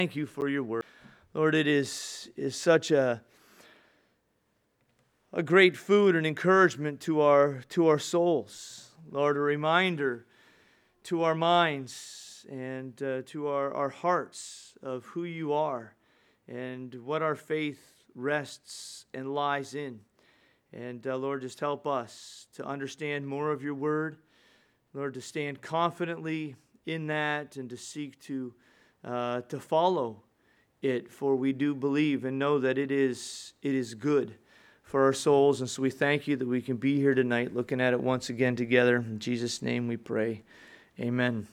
Thank you for your word. Lord, it is such a great food and encouragement to our souls. Lord, a reminder to our minds and to our hearts of who you are and what our faith rests and lies in. And Lord, just help us to understand more of your word. Lord, to stand confidently in that and to seek to follow it, for we do believe and know that it is good for our souls. And so we thank you that we can be here tonight looking at it once again together. In Jesus' name we pray. Amen.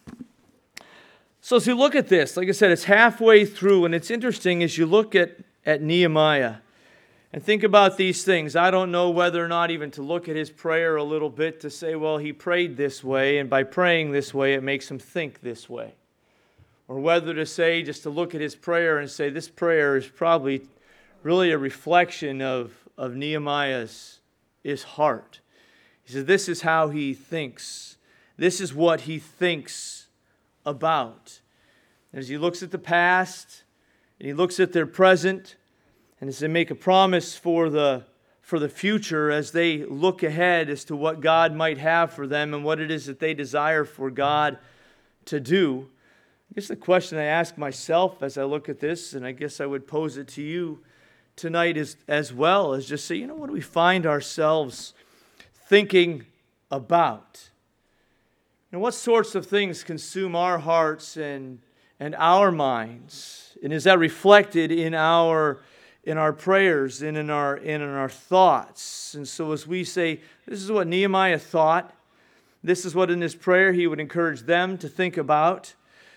So as you look at this, like I said, it's halfway through, and it's interesting as you look at Nehemiah and think about these things. I don't know whether or not even to look at his prayer a little bit to say, well, he prayed this way, and by praying this way, it makes him think this way. Or whether to say, just to look at his prayer and say, this prayer is probably really a reflection of Nehemiah's heart. He says, this is how he thinks. This is what he thinks about. As he looks at the past, and he looks at their present, and as they make a promise for the future, as they look ahead as to what God might have for them and what it is that they desire for God to do, I guess the question I ask myself as I look at this, and I guess I would pose it to you tonight as well, is just say, what do we find ourselves thinking about? What sorts of things consume our hearts and our minds? And is that reflected in our prayers and in our thoughts? And so as we say, this is what Nehemiah thought, this is what in his prayer he would encourage them to think about.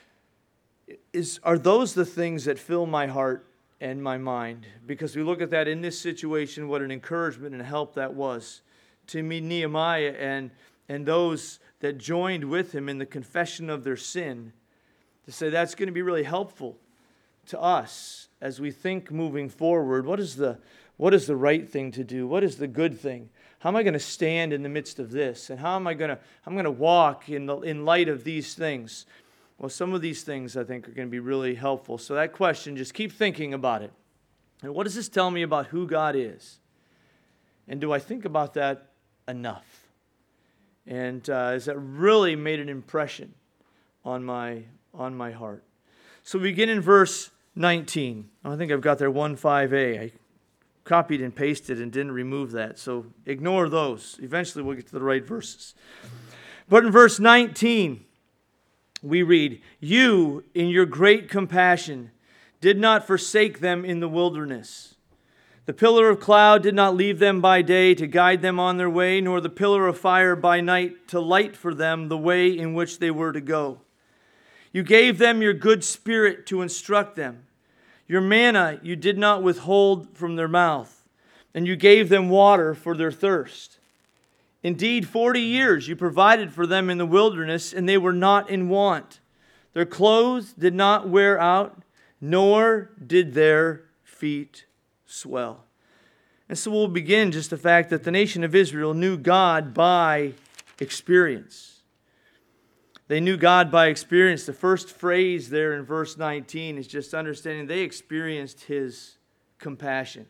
Are those the things that fill my heart and my mind? Because we look at that in this situation, what an encouragement and help that was to me, Nehemiah and those that joined with him in the confession of their sin, to say that's going to be really helpful to us as we think moving forward. What is the right thing to do? What is the good thing? How am I going to stand in the midst of this? And how am I going to walk in light of these things? Well, some of these things I think are going to be really helpful. So that question, just keep thinking about it. And what does this tell me about who God is? And do I think about that enough? And has that really made an impression on my heart? So we begin in verse 19. I think I've got there 1:5a. I copied and pasted and didn't remove that. So ignore those. Eventually we'll get to the right verses. But in verse 19, we read, "You, in your great compassion, did not forsake them in the wilderness. The pillar of cloud did not leave them by day to guide them on their way, nor the pillar of fire by night to light for them the way in which they were to go. You gave them your good spirit to instruct them. Your manna you did not withhold from their mouth, and you gave them water for their thirst. Indeed, 40 years you provided for them in the wilderness, and they were not in want. Their clothes did not wear out, nor did their feet swell." And so we'll begin just the fact that the nation of Israel knew God by experience. They knew God by experience. The first phrase there in verse 19 is just understanding they experienced His compassion.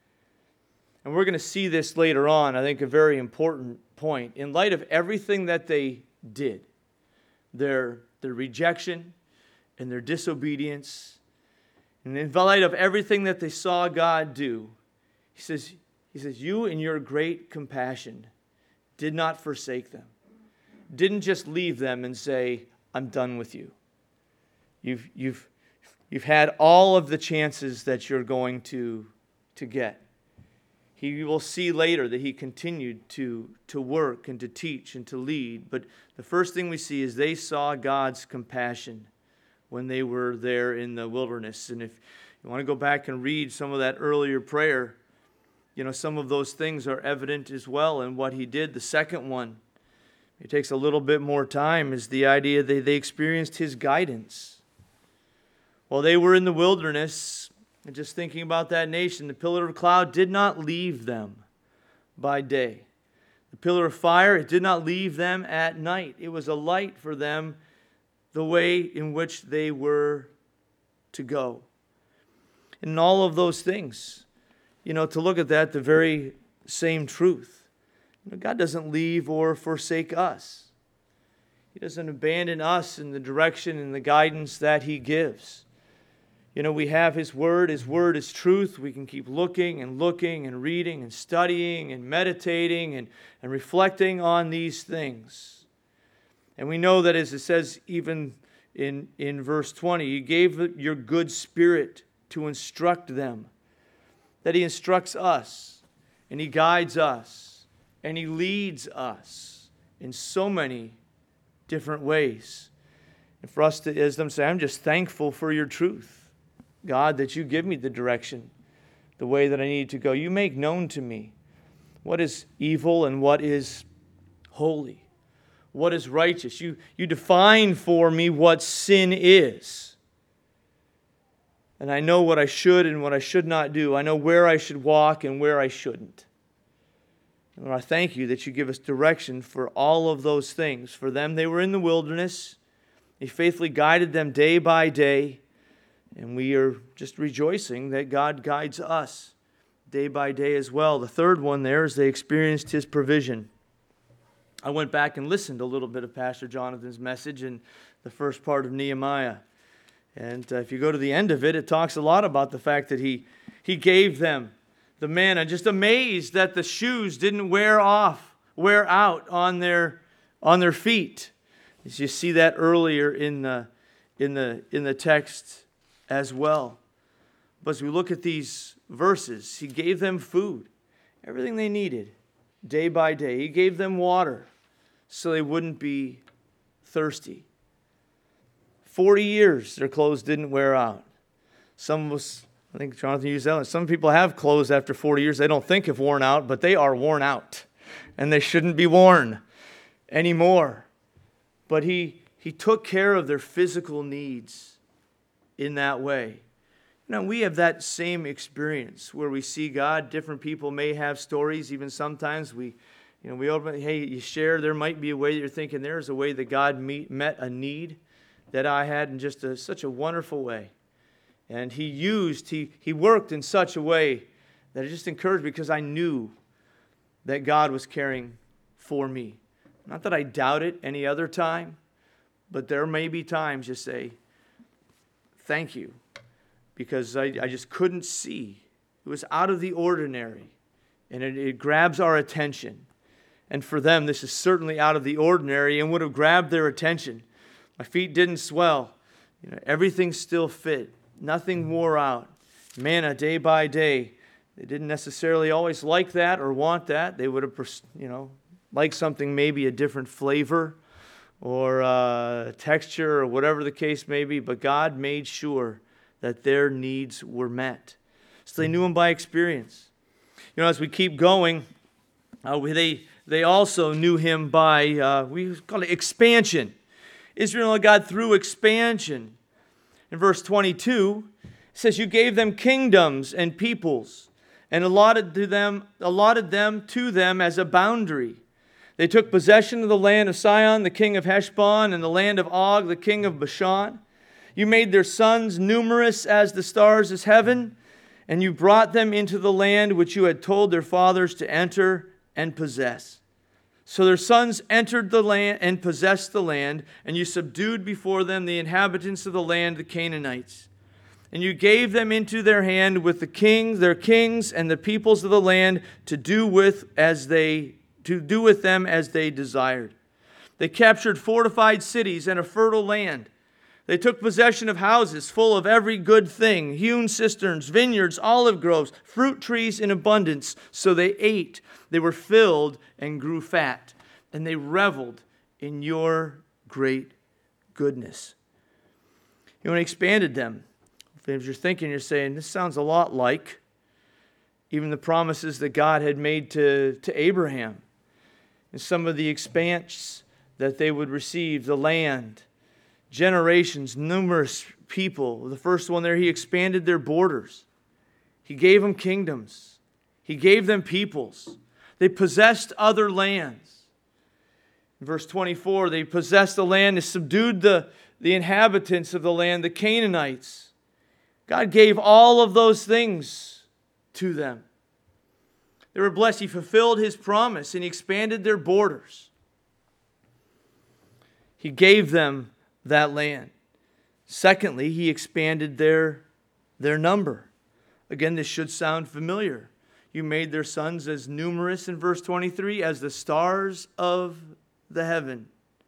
And we're going to see this later on, I think a very important point. In light of everything that they did, their rejection and their disobedience, and in light of everything that they saw God do, He says, you in your great compassion did not forsake them. Didn't just leave them and say, I'm done with you. You've had all of the chances that you're going to get. You will see later that he continued to work and to teach and to lead. But the first thing we see is they saw God's compassion when they were there in the wilderness. And if you want to go back and read some of that earlier prayer, some of those things are evident as well in what he did. The second one, it takes a little bit more time, is the idea that they experienced his guidance. While they were in the wilderness, and just thinking about that nation, the pillar of cloud did not leave them by day. The pillar of fire, it did not leave them at night. It was a light for them the way in which they were to go. And all of those things, to look at that, the very same truth. God doesn't leave or forsake us. He doesn't abandon us in the direction and the guidance that He gives. We have His Word. His Word is truth. We can keep looking and reading and studying and meditating and reflecting on these things. And we know that, as it says even in verse 20, You gave your good Spirit to instruct them. That He instructs us and He guides us and He leads us in so many different ways. And for us to, as them say, I'm just thankful for Your truth. God, that You give me the direction, the way that I need to go. You make known to me what is evil and what is holy, what is righteous. You define for me what sin is. And I know what I should and what I should not do. I know where I should walk and where I shouldn't. And Lord, I thank You that You give us direction for all of those things. For them, they were in the wilderness. You faithfully guided them day by day. And we are just rejoicing that God guides us day by day as well. The third one there is they experienced His provision. I went back and listened a little bit of Pastor Jonathan's message in the first part of Nehemiah. And if you go to the end of it, it talks a lot about the fact that He gave them the manna. Just amazed that the shoes didn't wear out on their feet. As you see that earlier in the text as well. But as we look at these verses, He gave them food, everything they needed, day by day. He gave them water so they wouldn't be thirsty. 40 years their clothes didn't wear out. I think Jonathan used that one. Some people have clothes after 40 years they don't think have worn out, but they are worn out. And they shouldn't be worn anymore. But He took care of their physical needs in that way. We have that same experience where we see God. Different people may have stories. Even sometimes we open, hey, you share. There might be a way that you're thinking there's a way that God met a need that I had in just such a wonderful way. And He worked in such a way that it just encouraged me because I knew that God was caring for me. Not that I doubt it any other time, but there may be times you say, thank You, because I just couldn't see. It was out of the ordinary, and it grabs our attention. And for them, this is certainly out of the ordinary and would have grabbed their attention. My feet didn't swell. Everything still fit. Nothing wore out. Manna day by day. They didn't necessarily always like that or want that. They would have, liked something maybe a different flavor or texture or whatever the case may be. But God made sure that their needs were met. So they knew Him by experience. As we keep going, they also knew Him by, we call it expansion. Israel and God through expansion. In verse 22, it says, You gave them kingdoms and peoples, and allotted them to them as a boundary. They took possession of the land of Sihon, the king of Heshbon, and the land of Og, the king of Bashan. You made their sons numerous as the stars of heaven, and You brought them into the land which You had told their fathers to enter and possess. So their sons entered the land and possessed the land, and You subdued before them the inhabitants of the land, the Canaanites. And You gave them into their hand with their kings, and the peoples of the land to do with them as they desired. They captured fortified cities and a fertile land. They took possession of houses full of every good thing, hewn cisterns, vineyards, olive groves, fruit trees in abundance. So they ate, they were filled and grew fat, and they reveled in Your great goodness. And He expanded them. If you're thinking, you're saying, this sounds a lot like even the promises that God had made to Abraham. And some of the expanse that they would receive, the land, generations, numerous people. The first one there, He expanded their borders. He gave them kingdoms. He gave them peoples. They possessed other lands. In verse 24, they possessed the land and subdued the inhabitants of the land, the Canaanites. God gave all of those things to them. They were blessed. He fulfilled His promise and He expanded their borders. He gave them that land. Secondly, He expanded their number. Again, this should sound familiar. You made their sons as numerous, in verse 23, as the stars of the heaven,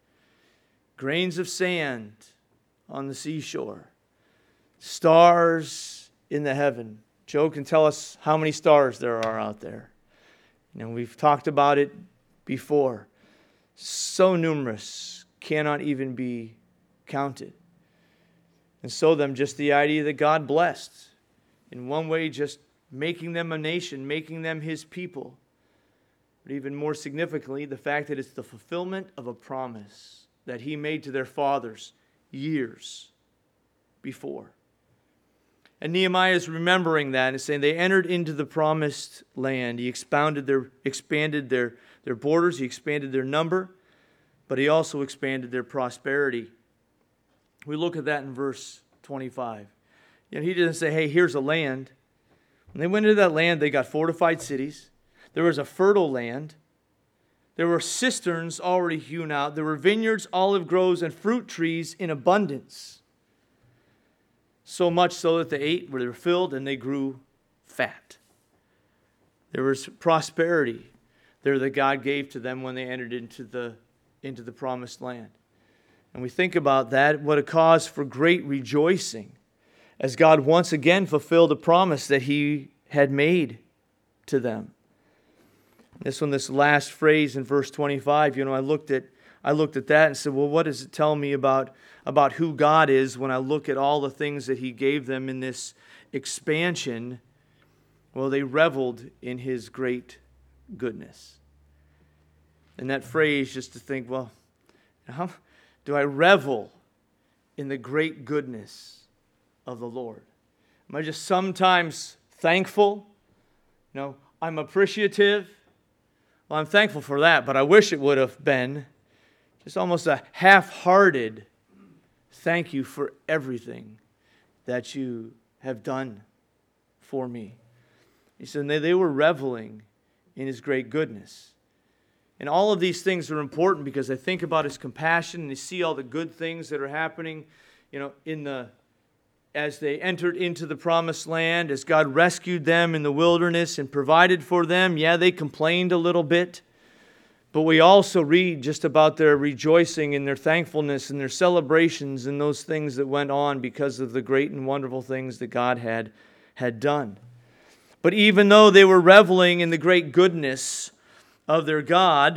grains of sand on the seashore, stars in the heaven. Joe can tell us how many stars there are out there. We've talked about it before. So numerous, cannot even be counted. And so them, just the idea that God blessed. In one way, just making them a nation, making them His people. But even more significantly, the fact that it's the fulfillment of a promise that He made to their fathers years before. And Nehemiah is remembering that and saying they entered into the promised land. He expanded their borders. He expanded their number. But He also expanded their prosperity. We look at that in verse 25. He didn't say, hey, here's a land. When they went into that land, they got fortified cities. There was a fertile land. There were cisterns already hewn out. There were vineyards, olive groves, and fruit trees in abundance. So much so that they ate, where they were filled, and they grew fat. There was prosperity there that God gave to them when they entered into the promised land. And we think about that, what a cause for great rejoicing, as God once again fulfilled a promise that He had made to them. This last phrase in verse 25, I looked at that and said, well, what does it tell me about who God is when I look at all the things that He gave them in this expansion? Well, they reveled in His great goodness. And that phrase, just to think, well, how do I revel in the great goodness of the Lord? Am I just sometimes thankful? I'm appreciative. Well, I'm thankful for that, but I wish it would have been just almost a half-hearted thank you for everything that you have done for me. He said they were reveling in His great goodness. And all of these things are important because I think about His compassion and I see all the good things that are happening, as they entered into the promised land, as God rescued them in the wilderness and provided for them. Yeah, they complained a little bit, but we also read just about their rejoicing and their thankfulness and their celebrations and those things that went on because of the great and wonderful things that God had done. But even though they were reveling in the great goodness of their God,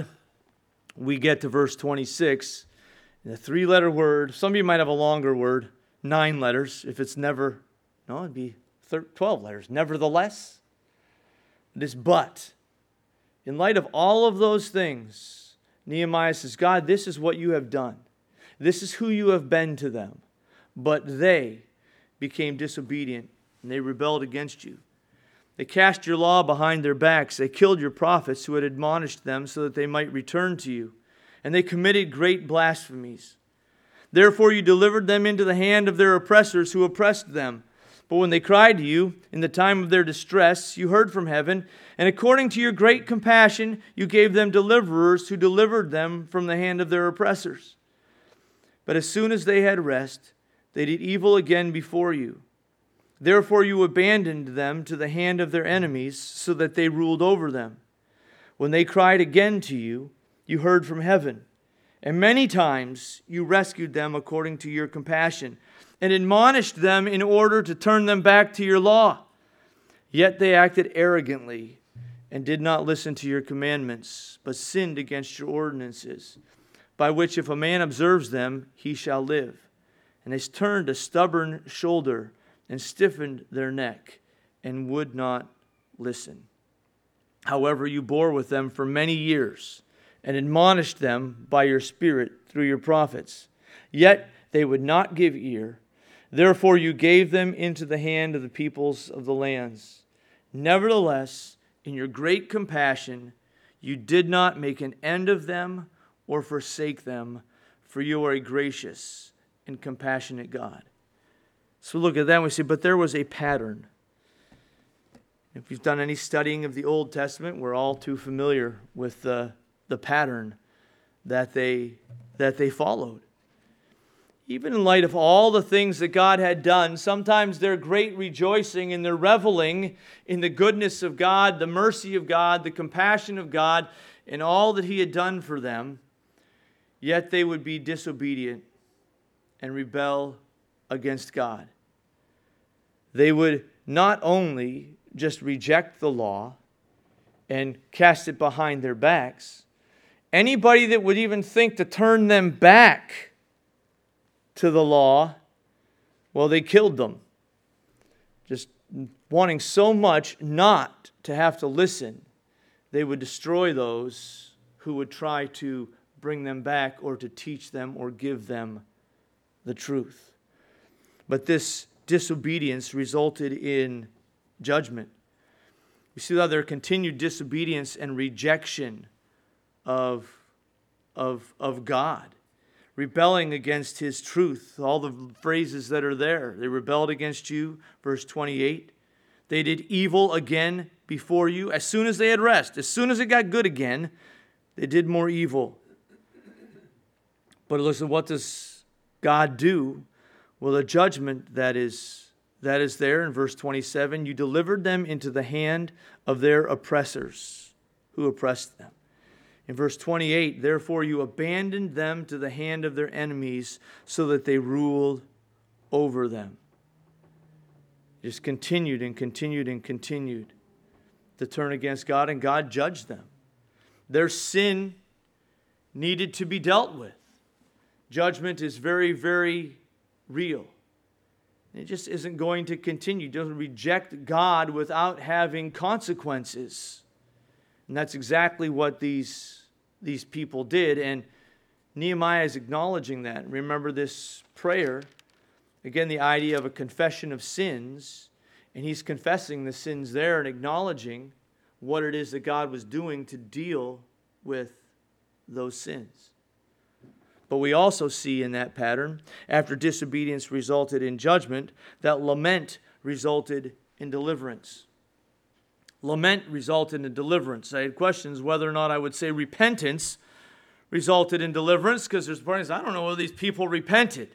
we get to verse 26, and a 3-letter word. Some of you might have a longer word, 9 letters, if it's never, no, it'd be 12 letters. Nevertheless, this but. In light of all of those things, Nehemiah says, God, this is what you have done. This is who you have been to them. But they became disobedient, and they rebelled against you. They cast your law behind their backs. They killed your prophets who had admonished them so that they might return to you. And they committed great blasphemies. Therefore you delivered them into the hand of their oppressors who oppressed them. But when they cried to you in the time of their distress, you heard from heaven, and according to your great compassion, you gave them deliverers who delivered them from the hand of their oppressors. But as soon as they had rest, they did evil again before you. Therefore you abandoned them to the hand of their enemies, so that they ruled over them. When they cried again to you, you heard from heaven. And many times you rescued them according to your compassion, and admonished them in order to turn them back to your law. Yet they acted arrogantly, and did not listen to your commandments, but sinned against your ordinances, by which if a man observes them, he shall live. And they turned a stubborn shoulder, and stiffened their neck, and would not listen. However, you bore with them for many years, and admonished them by your Spirit through your prophets. Yet they would not give ear. Therefore you gave them into the hand of the peoples of the lands. Nevertheless, in your great compassion, you did not make an end of them or forsake them, for you are a gracious and compassionate God. So we look at that and we say, but there was a pattern. If you've done any studying of the Old Testament, we're all too familiar with the pattern that they followed. Even in light of all the things that God had done, sometimes their great rejoicing and their reveling in the goodness of God, the mercy of God, the compassion of God, and all that He had done for them, yet they would be disobedient and rebel against God. They would not only just reject the law and cast it behind their backs, anybody that would even think to turn them back to the law, well, they killed them. Just wanting so much not to have to listen, they would destroy those who would try to bring them back or to teach them or give them the truth. But this disobedience resulted in judgment. We see that their continued disobedience and rejection of God, rebelling against His truth, all the phrases that are there. They rebelled against you, verse 28. They did evil again before you. As soon as they had rest, as soon as it got good again, they did more evil. But listen, what does God do? Well, the judgment that is there in verse 27, you delivered them into the hand of their oppressors who oppressed them. In verse 28, therefore you abandoned them to the hand of their enemies so that they ruled over them. Just continued and continued and continued to turn against God, and God judged them. Their sin needed to be dealt with. Judgment is very, very real. It just isn't going to continue. It doesn't reject God without having consequences. And that's exactly what these people did. And Nehemiah is acknowledging that. Remember this prayer. Again, the idea of a confession of sins. And he's confessing the sins there and acknowledging what it is that God was doing to deal with those sins. But we also see in that pattern, after disobedience resulted in judgment, that lament resulted in deliverance. Lament resulted in deliverance. I had questions whether or not I would say repentance resulted in deliverance, because there's parties, I don't know whether these people repented.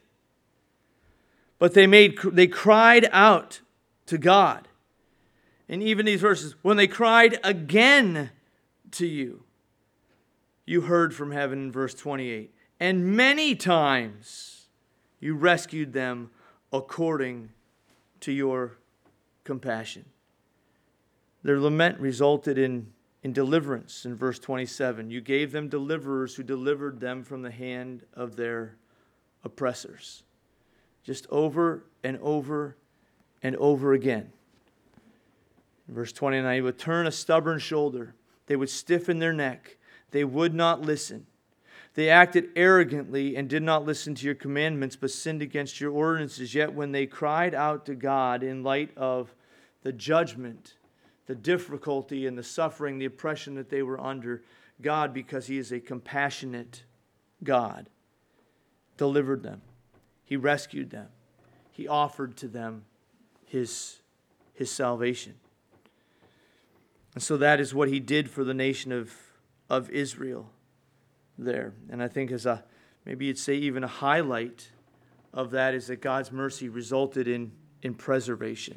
But they cried out to God. And even these verses, when they cried again to you, you heard from heaven in verse 28. And many times you rescued them according to your compassion. Their lament resulted in deliverance in verse 27. You gave them deliverers who delivered them from the hand of their oppressors. Just over and over and over again. In verse 29, you would turn a stubborn shoulder. They would stiffen their neck. They would not listen. They acted arrogantly and did not listen to your commandments, but sinned against your ordinances. Yet when they cried out to God in light of the judgment, the difficulty and the suffering, the oppression that they were under, God, because He is a compassionate God, delivered them. He rescued them. He offered to them His salvation. And so that is what He did for the nation of Israel there. And I think maybe you'd say even a highlight of that is that God's mercy resulted in preservation.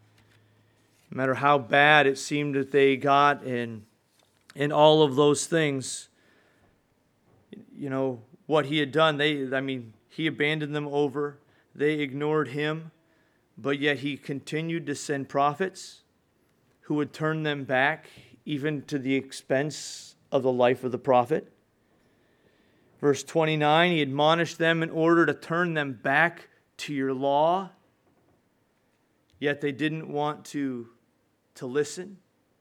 No matter how bad it seemed that they got in all of those things, you know, what He had done, He abandoned them over. They ignored Him, but yet He continued to send prophets who would turn them back even to the expense of the life of the prophet. Verse 29, He admonished them in order to turn them back to your law, yet they didn't want to listen.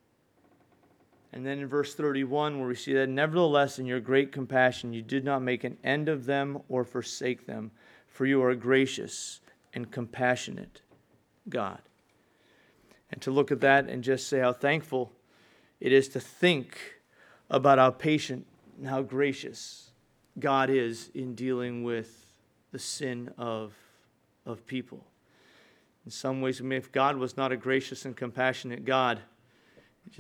And then in verse 31, where we see that, nevertheless, in your great compassion, you did not make an end of them or forsake them, for you are a gracious and compassionate God. And to look at that and just say how thankful it is to think about how patient and how gracious God is in dealing with the sin of people. In some ways, if God was not a gracious and compassionate God, he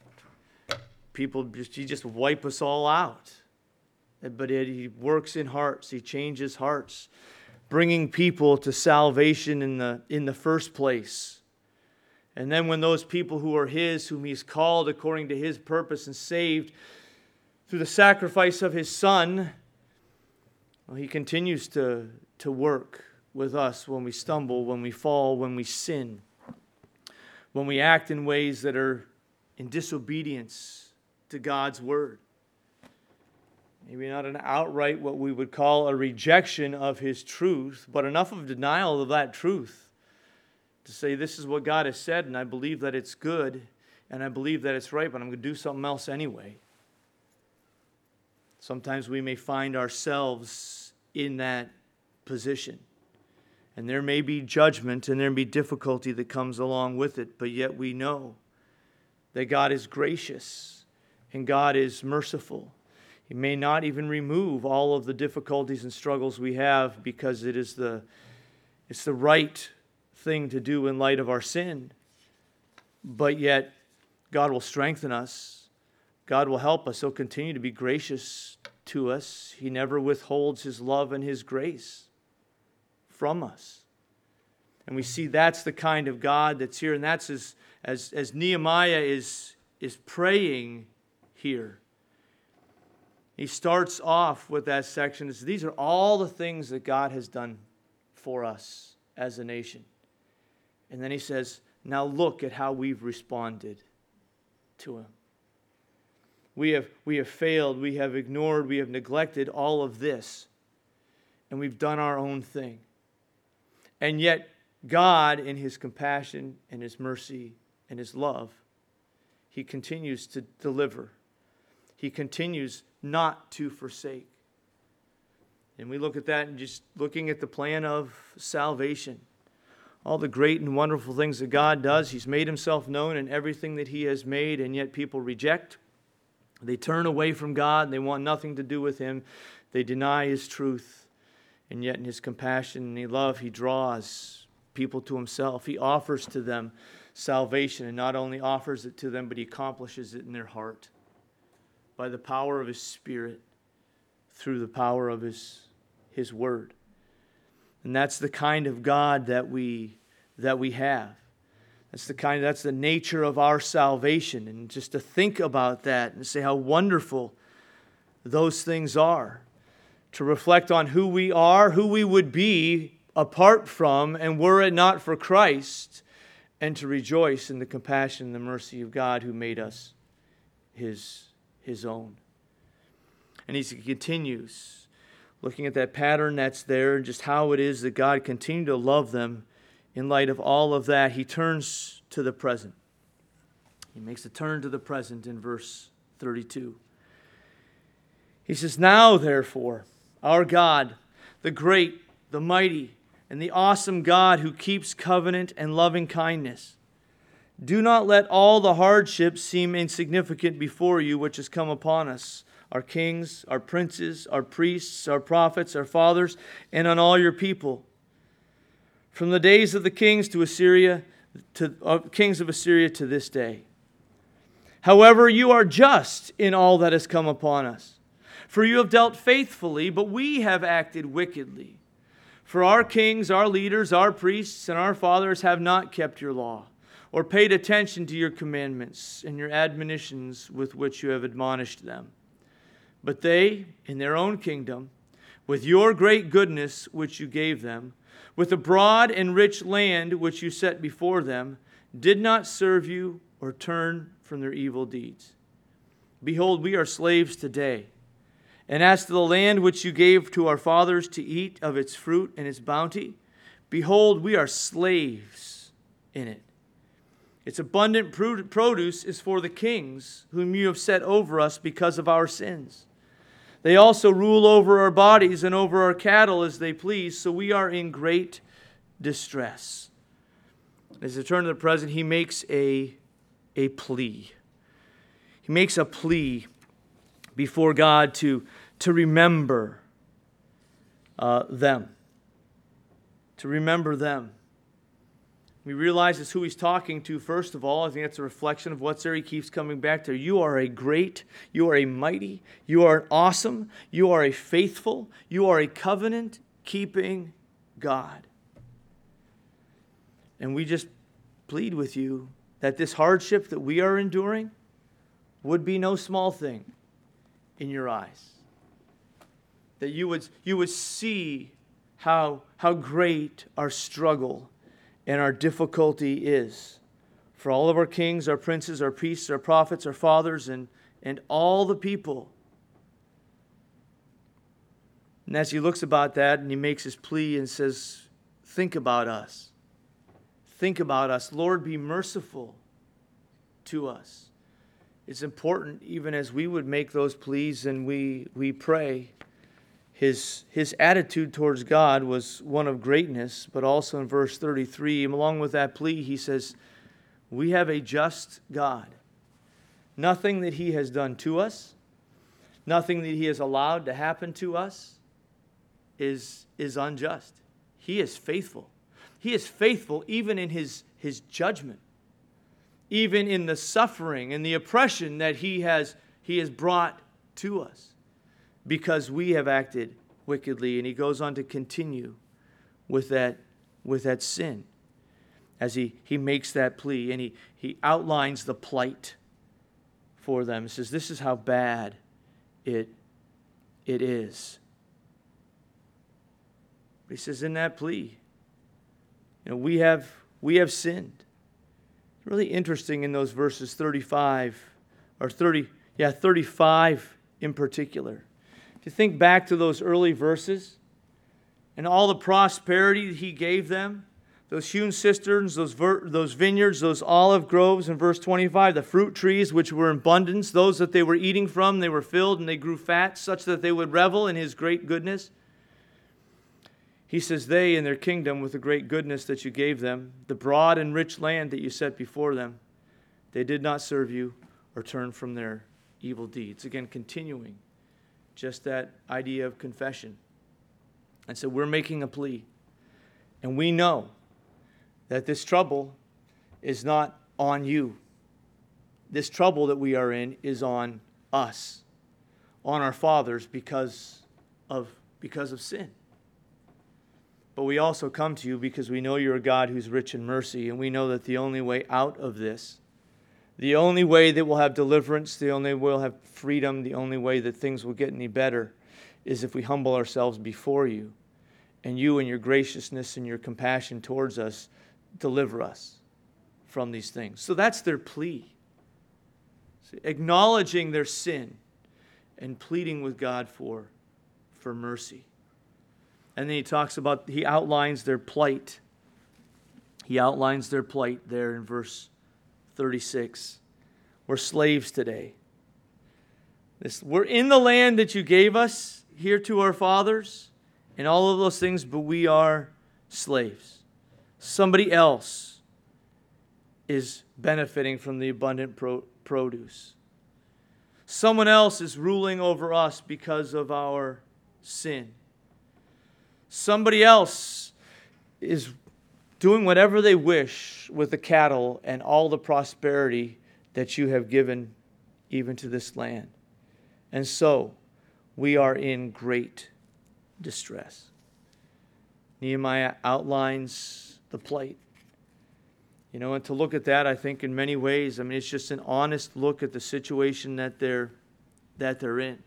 just wipe us all out. But he works in hearts. He changes hearts, bringing people to salvation in the first place. And then when those people who are his, whom he's called according to his purpose and saved through the sacrifice of his Son, well, he continues to work with us when we stumble, when we fall, when we sin, when we act in ways that are in disobedience to God's word. Maybe not an outright what we would call a rejection of his truth, but enough of denial of that truth to say this is what God has said and I believe that it's good and I believe that it's right, but I'm going to do something else anyway. Sometimes we may find ourselves in that position. And there may be judgment and there may be difficulty that comes along with it, but yet we know that God is gracious and God is merciful. He may not even remove all of the difficulties and struggles we have because it's the right thing to do in light of our sin. But yet God will strengthen us. God will help us. He'll continue to be gracious to us. He never withholds his love and his grace from us. And we see that's the kind of God that's here. And that's as Nehemiah is praying here. He starts off with that section. These are all the things that God has done for us as a nation. And then he says, now look at how we've responded to him. We have failed, we have ignored, we have neglected all of this. And we've done our own thing. And yet, God, in his compassion and his mercy and his love, he continues to deliver. He continues not to forsake. And we look at that and just looking at the plan of salvation. All the great and wonderful things that God does. He's made himself known in everything that he has made, and yet people reject. They turn away from God. They want nothing to do with him. They deny his truth. And yet in his compassion and his love, he draws people to himself. He offers to them salvation, and not only offers it to them, but he accomplishes it in their heart by the power of his Spirit, through the power of his word. And that's the kind of God that we have. That's the nature of our salvation. And just to think about that and say how wonderful those things are. To reflect on who we are, who we would be apart from, and were it not for Christ, and to rejoice in the compassion and the mercy of God who made us his own. And he continues, looking at that pattern that's there, and just how it is that God continued to love them in light of all of that. He turns to the present. He makes a turn to the present in verse 32. He says, now therefore, our God, the great, the mighty, and the awesome God who keeps covenant and loving kindness, do not let all the hardships seem insignificant before you which has come upon us, our kings, our princes, our priests, our prophets, our fathers, and on all your people. From the days of the kings of Assyria to this day. However, you are just in all that has come upon us. For you have dealt faithfully, but we have acted wickedly. For our kings, our leaders, our priests, and our fathers have not kept your law, or paid attention to your commandments and your admonitions with which you have admonished them. But they, in their own kingdom, with your great goodness which you gave them, with the broad and rich land which you set before them, did not serve you or turn from their evil deeds. Behold, we are slaves today. And as to the land which you gave to our fathers to eat of its fruit and its bounty, behold, we are slaves in it. Its abundant produce is for the kings, whom you have set over us because of our sins. They also rule over our bodies and over our cattle as they please, so we are in great distress. As they turn to the present, he makes a plea. He makes a plea before God to remember them. To remember them. We realize it's who he's talking to, first of all. I think that's a reflection of what's there. He keeps coming back to. You are a great, you are a mighty, you are an awesome, you are a faithful, you are a covenant-keeping God. And we just plead with you that this hardship that we are enduring would be no small thing in your eyes. That you would see how great our struggle and our difficulty is for all of our kings, our princes, our priests, our prophets, our fathers, and all the people. And as he looks about that and he makes his plea and says, think about us. Think about us. Lord, be merciful to us. It's important, even as we would make those pleas and we pray, his attitude towards God was one of greatness, but also in verse 33, along with that plea, he says, we have a just God. Nothing that he has done to us, nothing that he has allowed to happen to us is unjust. He is faithful. He is faithful even in his judgment, even in the suffering and the oppression that he has brought to us, because we have acted wickedly. And he goes on to continue with that sin as he makes that plea, and he outlines the plight for them. He says, this is how bad it is. But he says in that plea, we have sinned. It's really interesting in those verses 35 in particular. If you think back to those early verses and all the prosperity that he gave them, those hewn cisterns, those vineyards, those olive groves in verse 25, the fruit trees which were in abundance, those that they were eating from, they were filled and they grew fat, such that they would revel in his great goodness. He says, they in their kingdom with the great goodness that you gave them, the broad and rich land that you set before them, they did not serve you or turn from their evil deeds. Again, continuing just that idea of confession. And so we're making a plea. And we know that this trouble is not on you. This trouble that we are in is on us, on our fathers because of sin. But we also come to you because we know you're a God who's rich in mercy, and we know that the only way out of this, the only way that we'll have deliverance, the only way we'll have freedom, the only way that things will get any better is if we humble ourselves before you, and you in your graciousness and your compassion towards us deliver us from these things. So that's their plea. Acknowledging their sin and pleading with God for mercy. And then he outlines their plight. He outlines their plight there in verse 36. We're slaves today. We're in the land that you gave us here to our fathers and all of those things, but we are slaves. Somebody else is benefiting from the abundant produce. Someone else is ruling over us because of our sin. Somebody else is doing whatever they wish with the cattle and all the prosperity that you have given even to this land. And so we are in great distress. Nehemiah outlines the plight. And to look at that, I think in many ways, it's just an honest look at the situation that they're in.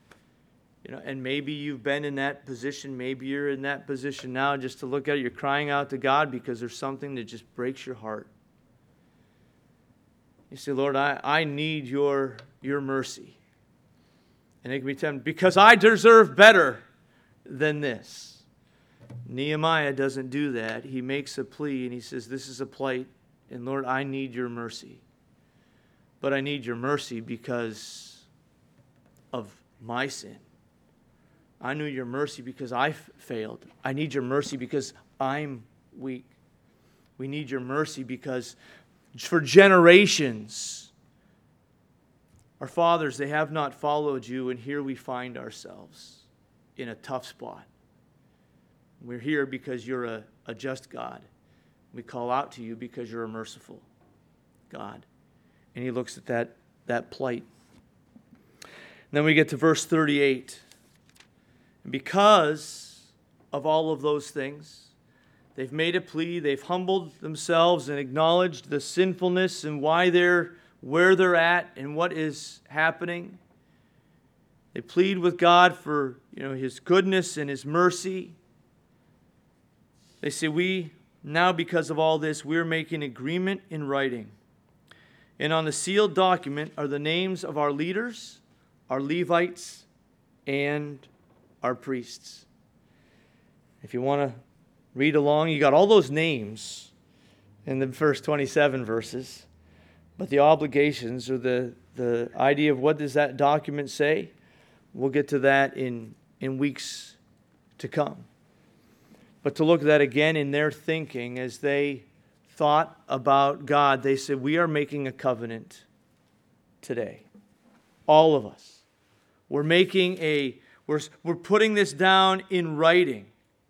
And maybe you've been in that position. Maybe you're in that position now, just to look at it. You're crying out to God because there's something that just breaks your heart. You say, Lord, I need your mercy. And it can be tempting, because I deserve better than this. Nehemiah doesn't do that. He makes a plea and he says, this is a plight, and Lord, I need your mercy. But I need your mercy because of my sin. I need your mercy because I failed. I need your mercy because I'm weak. We need your mercy because for generations, our fathers, they have not followed you, and here we find ourselves in a tough spot. We're here because you're a just God. We call out to you because you're a merciful God. And he looks at that plight. And then we get to verse 38. And because of all of those things, they've made a plea, they've humbled themselves and acknowledged the sinfulness and why they're where they're at and what is happening. They plead with God for, his goodness and his mercy. They say, we now, because of all this, we're making agreement in writing. And on the sealed document are the names of our leaders, our Levites, and our priests. If you want to read along, you got all those names in the first 27 verses. But the obligations or the idea of what does that document say, we'll get to that in weeks to come. But to look at that again in their thinking as they thought about God, they said, we are making a covenant today. All of us. We're putting this down in writing.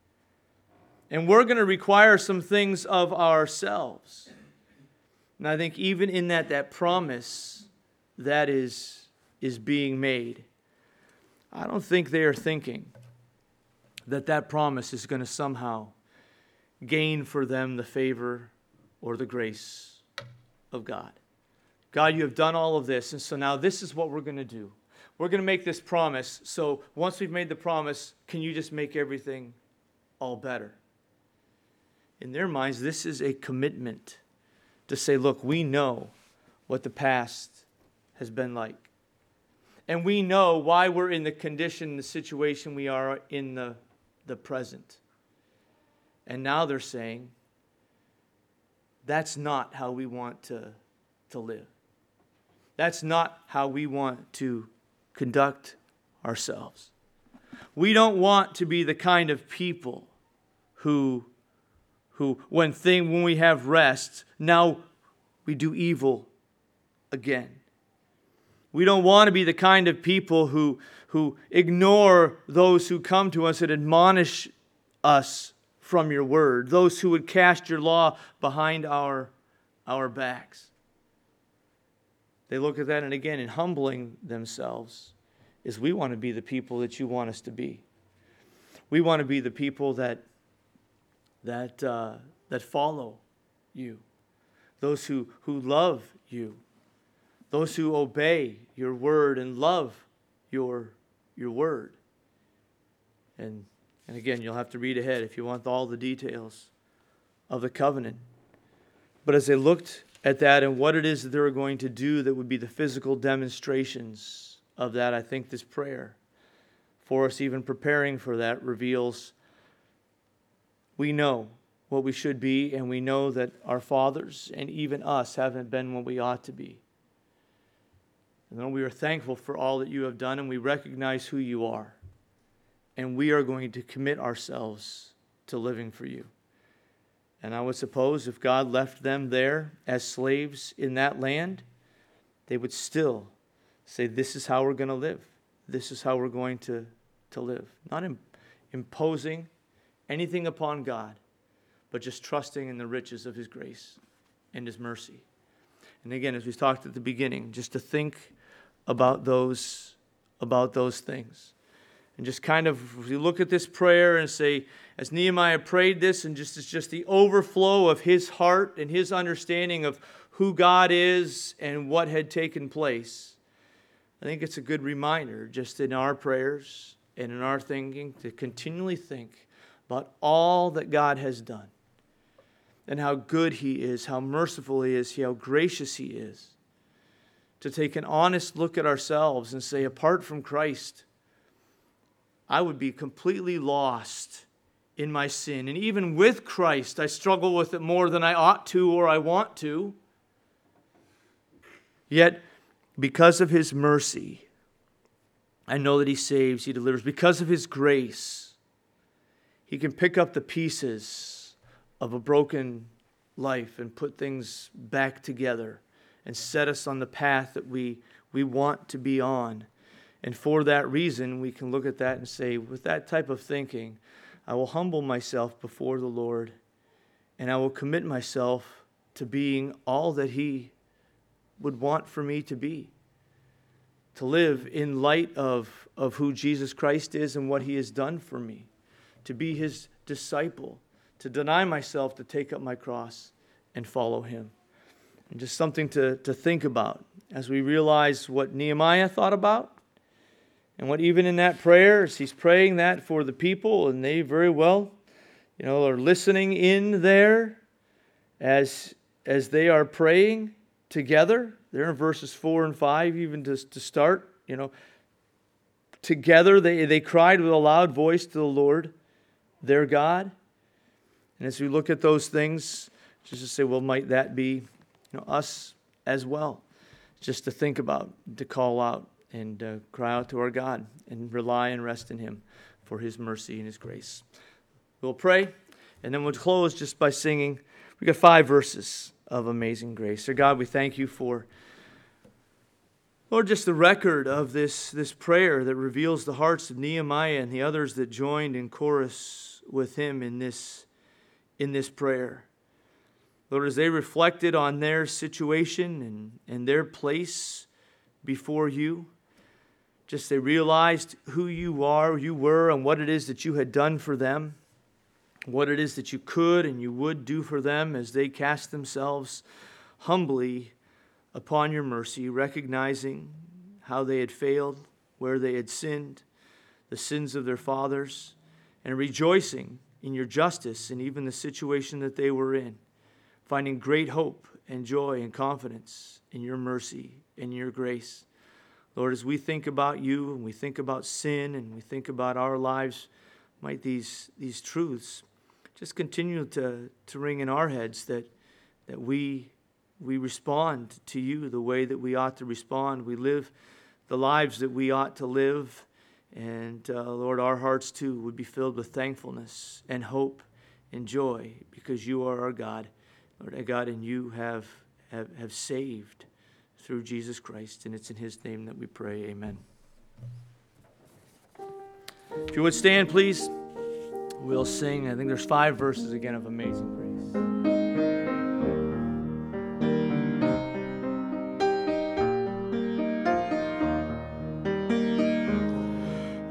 And we're going to require some things of ourselves. And I think even in that promise that is being made, I don't think they are thinking that promise is going to somehow gain for them the favor or the grace of God. God, you have done all of this, and so now this is what we're going to do. We're going to make this promise, so once we've made the promise, can you just make everything all better? In their minds, this is a commitment to say, look, we know what the past has been like. And we know why we're in the condition, the situation we are in the present. And now they're saying, that's not how we want to live. That's not how we want to conduct ourselves. We don't want to be the kind of people who when we have rest, now we do evil again. We don't want to be the kind of people who ignore those who come to us and admonish us from your word, those who would cast your law behind our backs. They look at that, and again, in humbling themselves, is we want to be the people that you want us to be. We want to be the people that follow you, those who love you, those who obey your word and love your word. And again, you'll have to read ahead if you want all the details of the covenant. But as they looked at that and what it is that they were going to do that would be the physical demonstrations of that, I think this prayer for us even preparing for that reveals we know what we should be, and we know that our fathers and even us haven't been what we ought to be. And then we are thankful for all that you have done, and we recognize who you are. And we are going to commit ourselves to living for you. And I would suppose if God left them there as slaves in that land, they would still say, this is how we're going to live. This is how we're going to live. Not imposing anything upon God, but just trusting in the riches of his grace and his mercy. And again, as we talked at the beginning, just to think about those things. And just kind of, if you look at this prayer and say, as Nehemiah prayed this, and it's just the overflow of his heart and his understanding of who God is and what had taken place, I think it's a good reminder, just in our prayers and in our thinking, to continually think about all that God has done and how good he is, how merciful he is, how gracious he is. To take an honest look at ourselves and say, apart from Christ, I would be completely lost in my sin. And even with Christ, I struggle with it more than I ought to or I want to. Yet, because of his mercy, I know that he saves, he delivers. Because of his grace, he can pick up the pieces of a broken life and put things back together and set us on the path that we want to be on. And for that reason, we can look at that and say, with that type of thinking, I will humble myself before the Lord and I will commit myself to being all that He would want for me to be, to live in light of who Jesus Christ is and what He has done for me, to be His disciple, to deny myself, to take up my cross and follow Him. And just something to think about as we realize what Nehemiah thought about, and what even in that prayer, as he's praying that for the people, and they very well, are listening in there as they are praying together. There in verses 4 and 5, even to start, together they cried with a loud voice to the Lord, their God. And as we look at those things, just to say, well, might that be us as well? Just to think about, to call out and cry out to our God and rely and rest in Him for His mercy and His grace. We'll pray, and then we'll close just by singing. We got 5 verses of Amazing Grace. So God, we thank You for, Lord, just the record of this prayer that reveals the hearts of Nehemiah and the others that joined in chorus with him in this prayer. Lord, as they reflected on their situation and their place before You, just they realized who You were, and what it is that You had done for them, what it is that You could and You would do for them as they cast themselves humbly upon Your mercy, recognizing how they had failed, where they had sinned, the sins of their fathers, and rejoicing in Your justice and even the situation that they were in, finding great hope and joy and confidence in Your mercy and Your grace. Lord, as we think about You and we think about sin and we think about our lives, might these truths just continue to ring in our heads, that we respond to You the way that we ought to respond. We live the lives that we ought to live. And Lord, our hearts too would be filled with thankfulness and hope and joy, because You are our God, Lord, our God, and You have saved through Jesus Christ. And it's in His name that we pray. Amen. If you would stand, please, we'll sing. I think there's 5 verses again of Amazing Grace.